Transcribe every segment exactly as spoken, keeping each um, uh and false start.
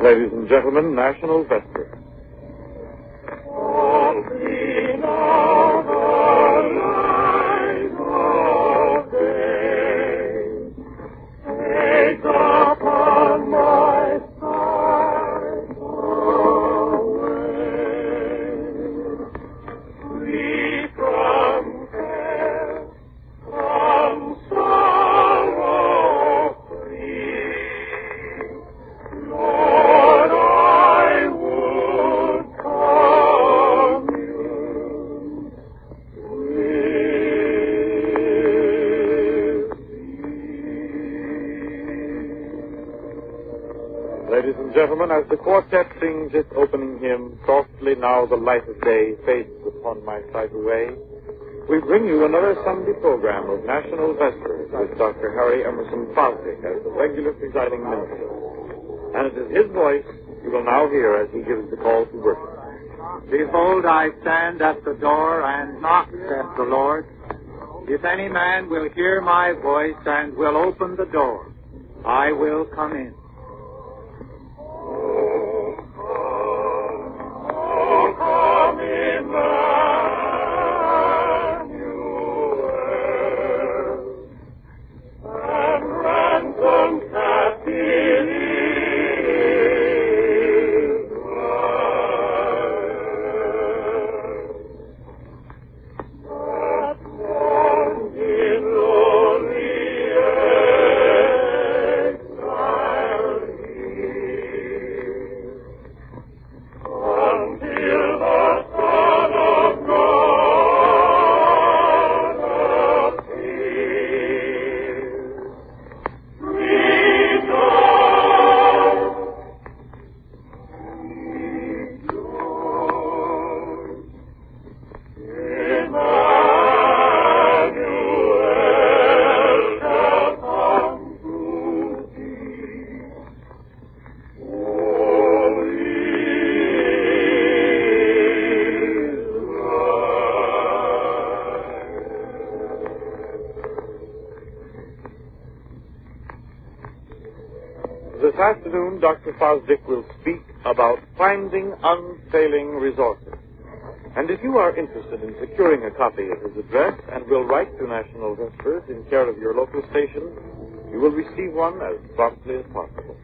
Ladies and gentlemen, National Vesper. Ladies and gentlemen, as the quartet sings its opening hymn, Softly Now the Light of Day Fades Upon My Sight Away, we bring you another Sunday program of National Vespers with Doctor Harry Emerson Fosdick as the regular presiding minister. And it is his voice you will now hear as he gives the call to worship. Behold, I stand at the door and knock, saith the Lord. If any man will hear my voice and will open the door, I will come in. This afternoon, Doctor Fosdick will speak about finding unfailing resources. And if you are interested in securing a copy of his address and will write to National Vespers in care of your local station, you will receive one as promptly as possible.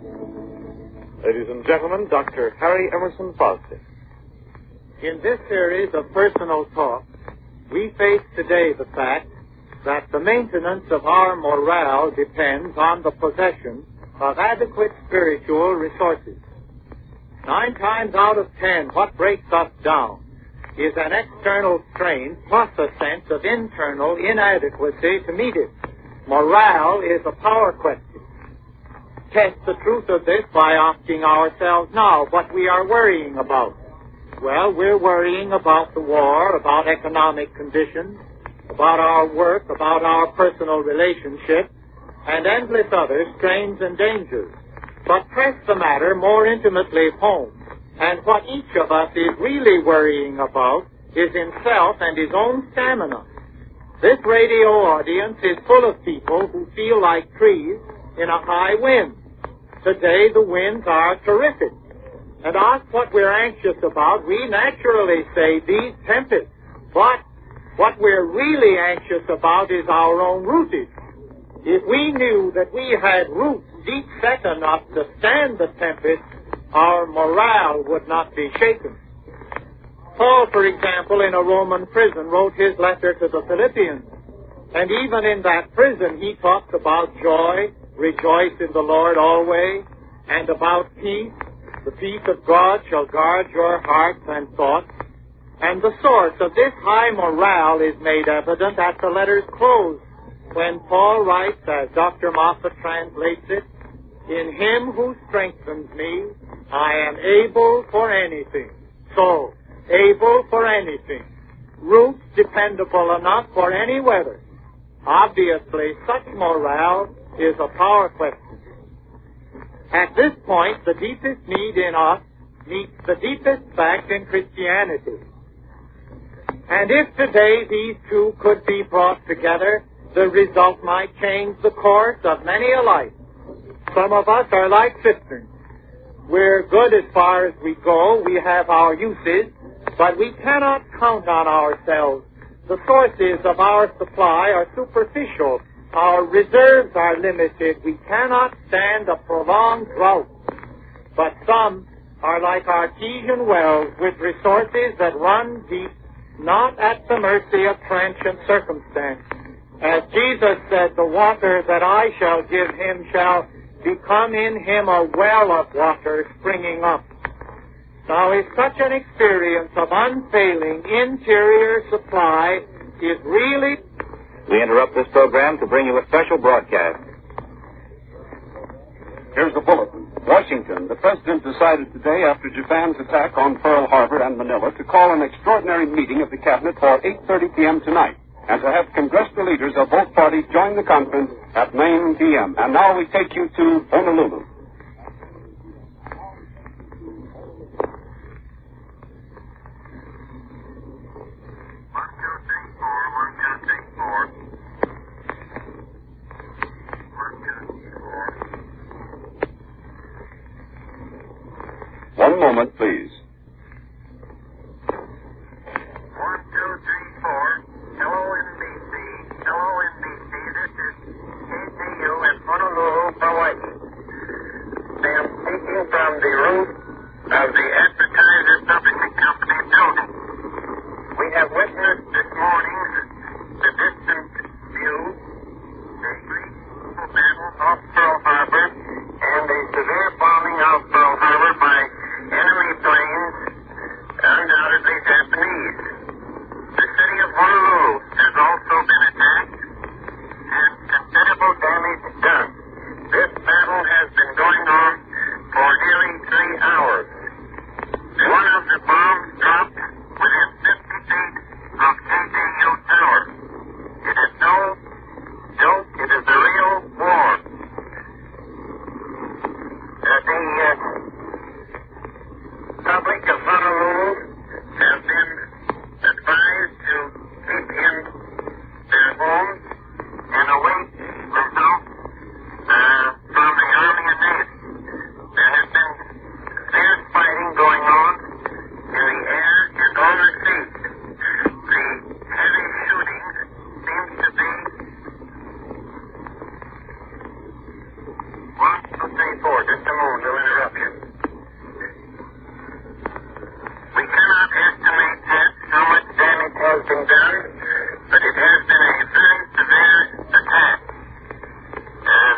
Ladies and gentlemen, Doctor Harry Emerson Fosdick. In this series of personal talks, we face today the fact that the maintenance of our morale depends on the possession of adequate spiritual resources. Nine times out of ten, what breaks us down is an external strain plus a sense of internal inadequacy to meet it. Morale is a power question. Test the truth of this by asking ourselves now what we are worrying about. Well, we're worrying about the war, about economic conditions, about our work, about our personal relationships, and endless other strains and dangers. But press the matter more intimately home, and what each of us is really worrying about is himself and his own stamina. This radio audience is full of people who feel like trees in a high wind. Today the winds are terrific. And ask what we're anxious about, we naturally say these tempests. But what we're really anxious about is our own rootage. If we knew that we had roots deep set enough to stand the tempest, our morale would not be shaken. Paul, for example, in a Roman prison, wrote his letter to the Philippians. And even in that prison, he talked about joy, rejoice in the Lord always, and about peace. The peace of God shall guard your hearts and thoughts. And the source of this high morale is made evident at the letter's close, when Paul writes, as Doctor Moffat translates it, "In him who strengthens me, I am able for anything." So, able for anything. Roots dependable enough for any weather. Obviously, such morale is a power question. At this point, the deepest need in us meets the deepest fact in Christianity. And if today these two could be brought together, the result might change the course of many a life. Some of us are like cisterns. We're good as far as we go. We have our uses, but we cannot count on ourselves. The sources of our supply are superficial. Our reserves are limited. We cannot stand a prolonged drought. But some are like artesian wells with resources that run deep, not at the mercy of transient circumstance. As Jesus said, the water that I shall give him shall become in him a well of water springing up. Now, if such an experience of unfailing interior supply is really... We interrupt this program to bring you a special broadcast. Here's the bulletin. Washington. The President decided today, after Japan's attack on Pearl Harbor and Manila, to call an extraordinary meeting of the Cabinet for eight thirty p.m. tonight, and to have congressional leaders of both parties join the conference at nine p.m. And now we take you to Honolulu. One moment, please. One, two, three, four. Hello, N B C. Hello, N B C. This is K T U in Honolulu, Hawaii. I am speaking from the roof of the Advertiser Publishing Company building. We have witnessed this morning the distant view, the great battle off Pearl Harbor, and the severe bombing of Pearl Harbor by enemy planes, undoubtedly Japanese. The city of Honolulu has also been attacked and considerable damage done. This battle has been going on for nearly three hours. One of the bombs dropped within fifty feet of K T U Tower. It is no joke. It is a real war. Uh, the uh, public of Honolulu have been advised to keep in their homes and await results uh, from the Army and Navy. There has been fierce fighting going on in the air and on the sea. The heavy shooting seems to be one, two, three, four. Just a moment, no interruption. We cannot estimate yet how much damage has been done, but it has been a very severe attack. Uh,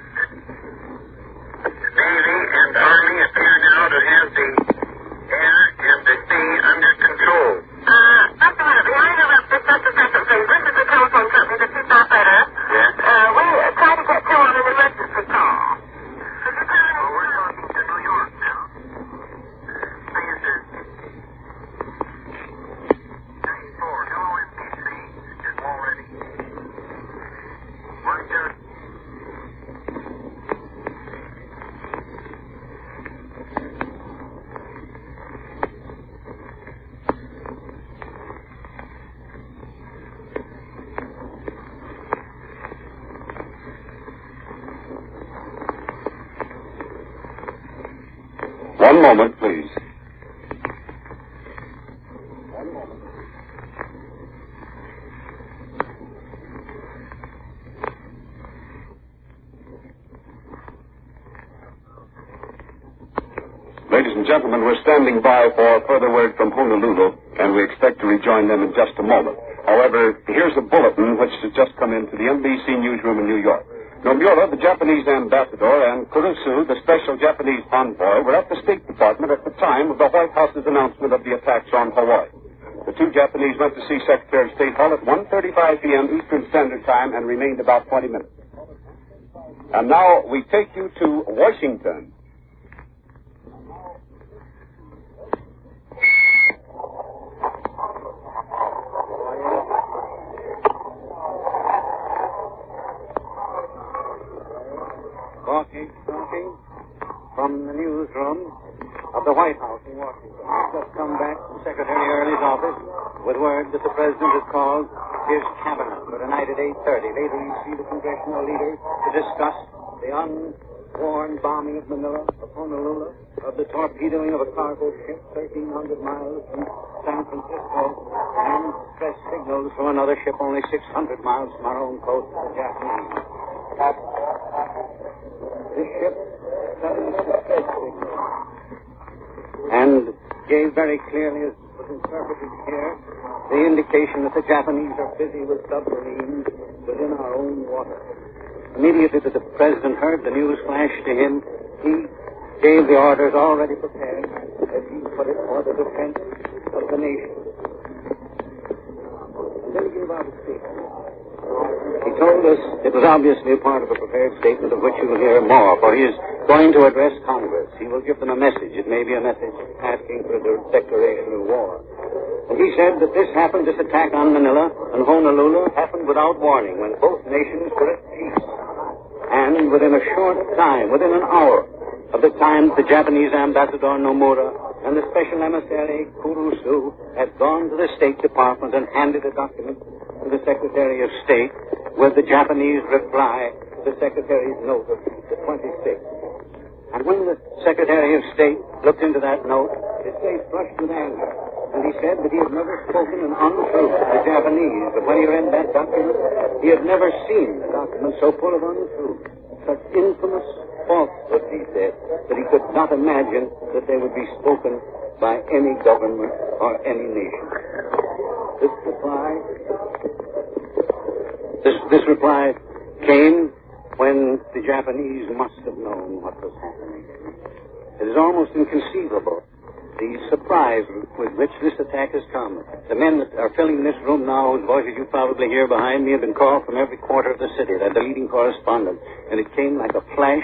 the Navy and Army appear now to have the air and the sea under control. Uh, just a minute. May I interrupt for just a second, please? This is the telephone company, the chief operator. Yes? Uh, we uh, try to get you on an emergency call. Could you tell me? Well, we're talking to New York now. Please, uh, thirty-four. Hello, N B C is already. One, two. One moment, please. One moment. Ladies and gentlemen, we're standing by for further word from Honolulu, and we expect to rejoin them in just a moment. However, here's a bulletin which has just come into the N B C newsroom in New York. Nomura, the Japanese ambassador, and Kurusu, the special Japanese envoy, were at the State Department at the time of the White House's announcement of the attacks on Hawaii. The two Japanese went to see Secretary of State Hall at one thirty-five p.m. Eastern Standard Time and remained about twenty minutes. And now we take you to Washington. Talking, talking from the newsroom of the White House in Washington. I've just come back from Secretary Early's office with word that the President has called his cabinet for tonight at eight thirty. Later you see the congressional leaders to discuss the un- war and bombing of Manila, of Honolulu, of the torpedoing of a cargo ship thirteen hundred miles from San Francisco, and stress signals from another ship only six hundred miles from our own coast to the Japanese. This ship suddenly stress signals and gave very clearly, as was interpreted here, the indication that the Japanese are busy with submarines within our own water. Immediately that the President heard the news flash to him, he gave the orders already prepared, as he put it, for the defense of the nation. And then he gave out a statement. He told us it was obviously a part of a prepared statement of which you will hear more, for he is going to address Congress. He will give them a message. It may be a message asking for a declaration of war. And he said that this happened, this attack on Manila and Honolulu happened without warning, when both nations were at peace. And within a short time, within an hour of the time the Japanese ambassador Nomura and the special emissary Kurusu had gone to the State Department and handed a document to the Secretary of State with the Japanese reply to the Secretary's note of the twenty-sixth. And when the Secretary of State looked into that note, his face flushed with anger. And he said that he had never spoken an untruth to the Japanese, but when he read that document, he had never seen a document so full of untruth. Such infamous falsehoods, he said, that he could not imagine that they would be spoken by any government or any nation. This reply, this, this reply came when the Japanese must have known what was happening. It is almost inconceivable, the surprise with which this attack has come. The men that are filling this room now, whose voices you probably hear behind me, have been called from every quarter of the city. They're the leading correspondents. And it came like a flash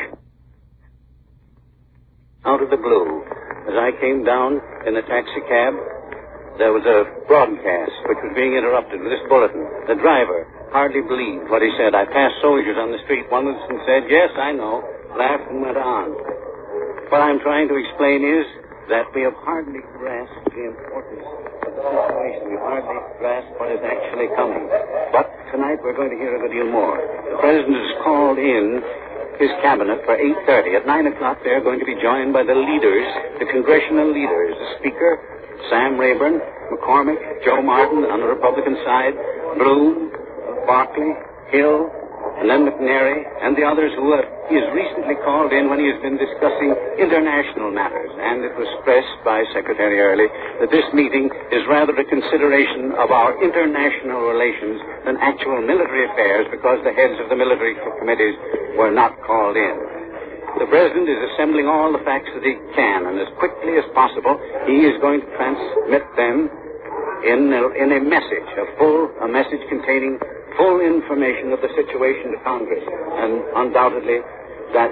out of the blue. As I came down in the taxi cab, there was a broadcast which was being interrupted with this bulletin. The driver hardly believed what he said. I passed soldiers on the street. One of them said, "Yes, I know," laughed and went on. What I'm trying to explain is that we have hardly grasped the importance of the situation. We've hardly grasped what is actually coming. But tonight we're going to hear a good deal more. The President has called in his cabinet for eight thirty. At nine o'clock they're going to be joined by the leaders, the congressional leaders, the Speaker, Sam Rayburn, McCormick, Joe Martin on the Republican side, Bloom, Barkley, Hill, and then McNary, and the others who have, he has recently called in when he has been discussing international matters. And it was stressed by Secretary Early that this meeting is rather a consideration of our international relations than actual military affairs, because the heads of the military committees were not called in. The President is assembling all the facts that he can, and as quickly as possible, he is going to transmit them in a, in a message, a full, a message containing full information of the situation to Congress. And undoubtedly, that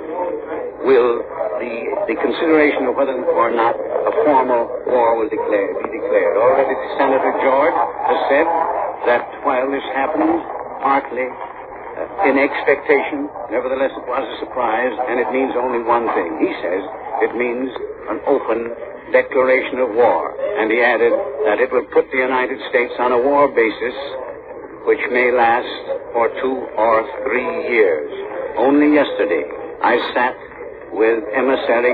will the the consideration of whether or not a formal war will declare, be declared. Already Senator George has said that while this happened, partly uh, in expectation, nevertheless it was a surprise, and it means only one thing. He says it means an open declaration of war. And he added that it will put the United States on a war basis which may last for two or three years. Only yesterday, I sat with emissary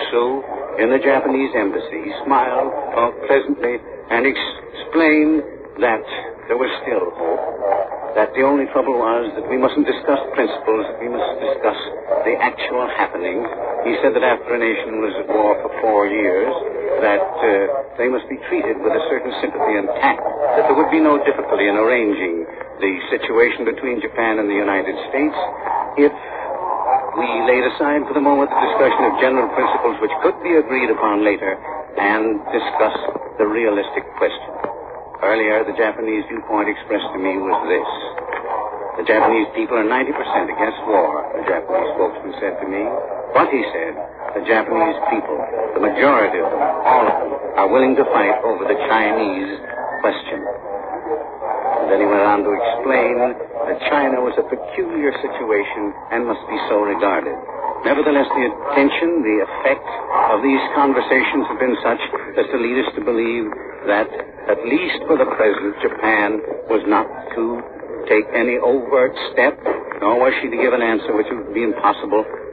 Kurusu in the Japanese embassy. He smiled, talked pleasantly, and ex- explained that there was still hope, that the only trouble was that we mustn't discuss principles, that we must discuss the actual happenings. He said that after a nation was at war for four years, that uh, they must be treated with a certain sympathy and tact, that there would be no difficulty in arranging the situation between Japan and the United States if we laid aside for the moment the discussion of general principles which could be agreed upon later and discuss the realistic question. Earlier, the Japanese viewpoint expressed to me was this. The Japanese people are ninety percent against war, the Japanese spokesman said to me. But, he said, the Japanese people, the majority of them, all of them, are willing to fight over the Chinese question. And then he went on to explain that China was a peculiar situation and must be so regarded. Nevertheless, the attention, the effect of these conversations have been such as to lead us to believe that, at least for the present, Japan was not to take any overt step, nor was she to give an answer which would be impossible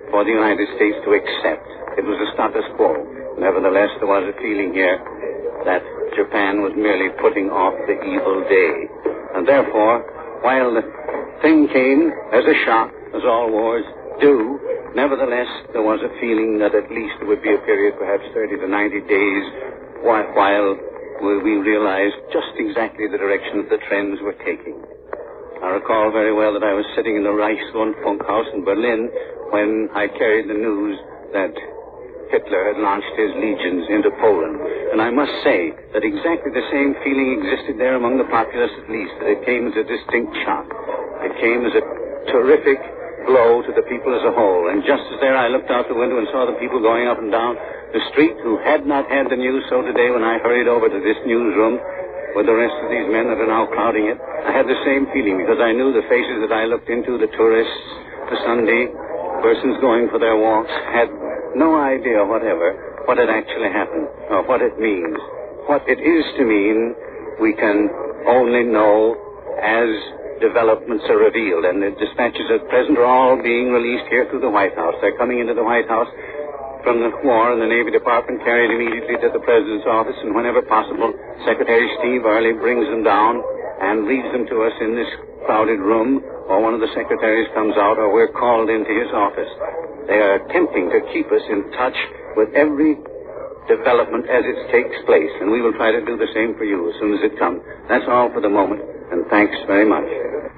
for the United States to accept. It was a status quo. Nevertheless, there was a feeling here that Japan was merely putting off the evil day. And therefore, while the thing came as a shock, as all wars do, nevertheless, there was a feeling that at least there would be a period, perhaps thirty to ninety days, while, while we realized just exactly the direction that the trends were taking. I recall very well that I was sitting in the Reichsrundfunk house in Berlin when I carried the news that Hitler had launched his legions into Poland. And I must say that exactly the same feeling existed there among the populace, at least, that it came as a distinct shock. It came as a terrific blow to the people as a whole. And just as there I looked out the window and saw the people going up and down the street who had not had the news, so today when I hurried over to this newsroom with the rest of these men that are now crowding it, I had the same feeling because I knew the faces that I looked into, the tourists, the Sunday persons going for their walks, had no idea whatever what had actually happened or what it means. What it is to mean, we can only know as developments are revealed, and the dispatches at present are all being released here through the White House. They're coming into the White House from the War and the Navy Department, carried immediately to the President's office, and whenever possible, Secretary Steve Early brings them down and reads them to us in this crowded room, or one of the secretaries comes out, or we're called into his office. They are attempting to keep us in touch with every development as it takes place, and we will try to do the same for you as soon as it comes. That's all for the moment, and thanks very much.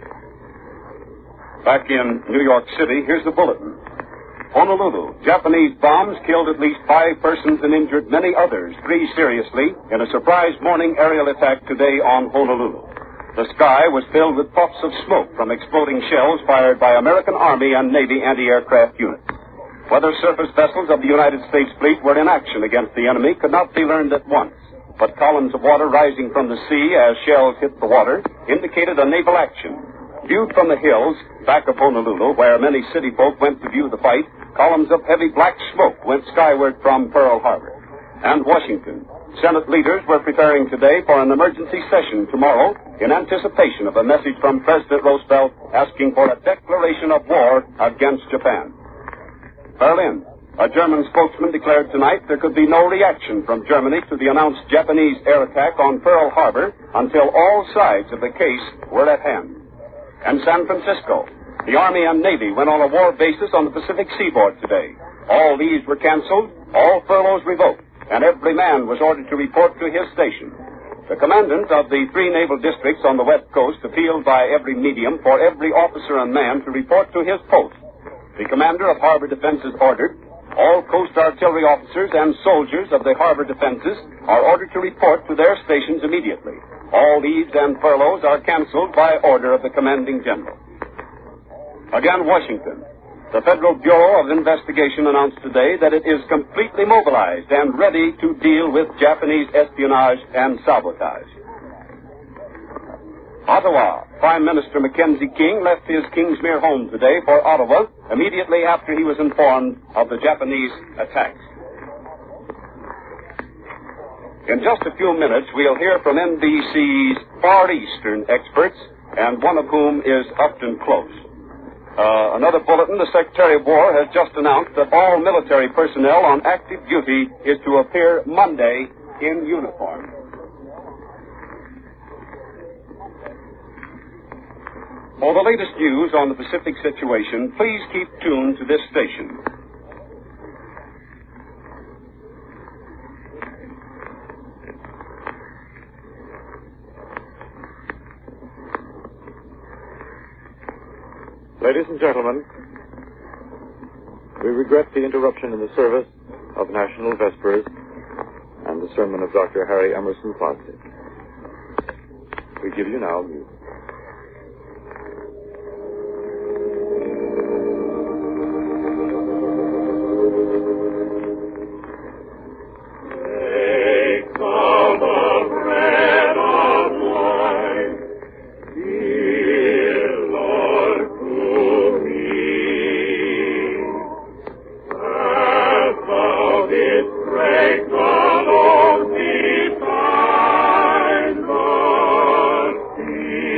Back in New York City, here's the bulletin. Honolulu, Japanese bombs killed at least five persons and injured many others, three seriously, in a surprise morning aerial attack today on Honolulu. The sky was filled with puffs of smoke from exploding shells fired by American Army and Navy anti-aircraft units. Whether surface vessels of the United States fleet were in action against the enemy could not be learned at once, but columns of water rising from the sea as shells hit the water indicated a naval action. Viewed from the hills back of Honolulu, where many city folk went to view the fight, columns of heavy black smoke went skyward from Pearl Harbor. And Washington. Senate leaders were preparing today for an emergency session tomorrow in anticipation of a message from President Roosevelt asking for a declaration of war against Japan. Berlin. A German spokesman declared tonight there could be no reaction from Germany to the announced Japanese air attack on Pearl Harbor until all sides of the case were at hand. And San Francisco. The Army and Navy went on a war basis on the Pacific seaboard today. All leaves were canceled, all furloughs revoked, and every man was ordered to report to his station. The commandant of the three naval districts on the west coast appealed by every medium for every officer and man to report to his post. The commander of harbor defenses ordered all coast artillery officers and soldiers of the harbor defenses are ordered to report to their stations immediately. All leaves and furloughs are canceled by order of the commanding general. Again, Washington. The Federal Bureau of Investigation announced today that it is completely mobilized and ready to deal with Japanese espionage and sabotage. Ottawa. Prime Minister Mackenzie King left his Kingsmere home today for Ottawa immediately after he was informed of the Japanese attacks. In just a few minutes, we'll hear from N B C's Far Eastern experts, and one of whom is Upton Close. Uh, another bulletin, the Secretary of War has just announced that all military personnel on active duty is to appear Monday in uniform. For the latest news on the Pacific situation, please keep tuned to this station. Ladies and gentlemen, we regret the interruption in the service of National Vespers and the sermon of Doctor Harry Emerson Fosdick. We give you now music. Find the sea.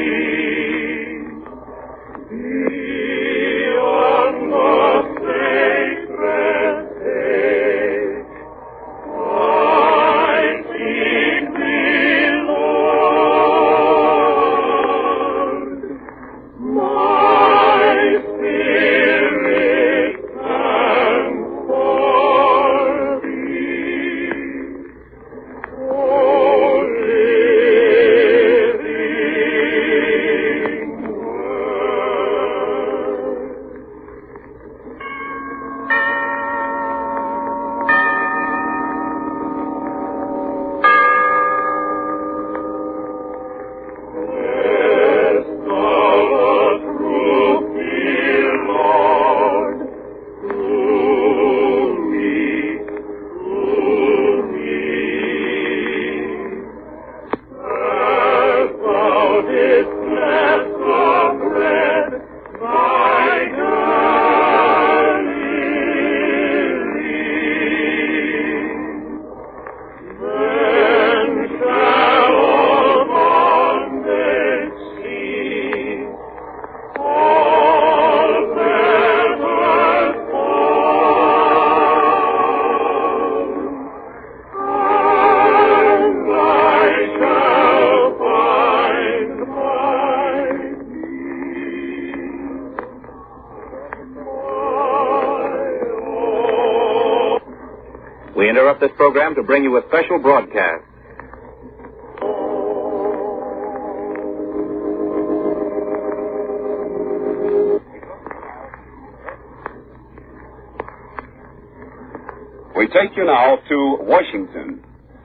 interrupt this program to bring you a special broadcast. We take you now to Washington.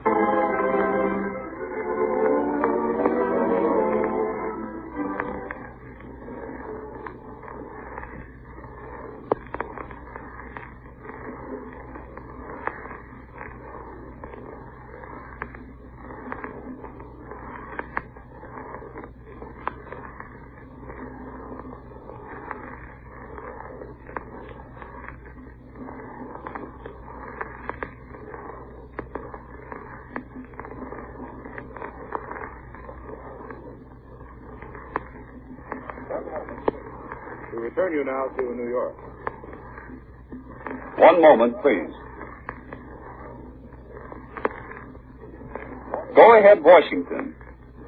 We return you now to New York. One moment, please. Go ahead, Washington.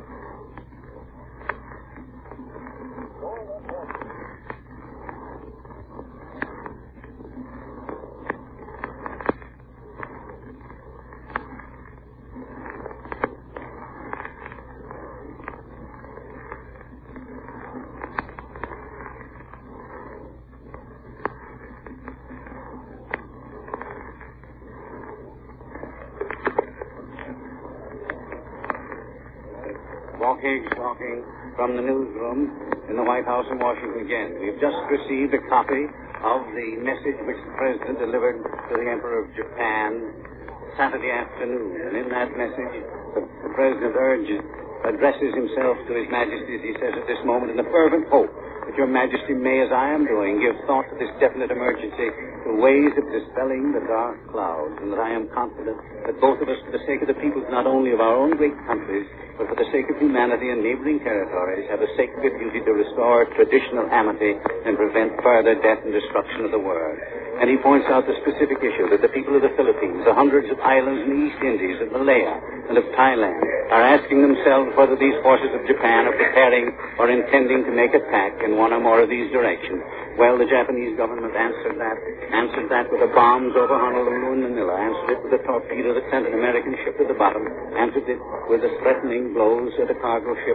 Higgs talking from the newsroom in the White House in Washington again. We've just received a copy of the message which the President delivered to the Emperor of Japan Saturday afternoon. And in that message, the, the President urges, addresses himself to His Majesty, as he says at this moment, in the fervent hope that Your Majesty may, as I am doing, give thought to this definite emergency, to ways of dispelling the dark clouds, and that I am confident that both of us, for the sake of the peoples not only of our own great countries, but for the sake of humanity and neighboring territories, have a sacred duty to restore traditional amity and prevent further death and destruction of the world. And he points out the specific issue that the people of the Philippines, the hundreds of islands in the East Indies, of Malaya, and of Thailand are asking themselves whether these forces of Japan are preparing or intending to make attack in one or more of these directions. Well, the Japanese government answered that, answered that with the bombs over Honolulu and Manila, answered it with a torpedo that sent an American ship to the bottom, answered it with the threatening blows at a cargo ship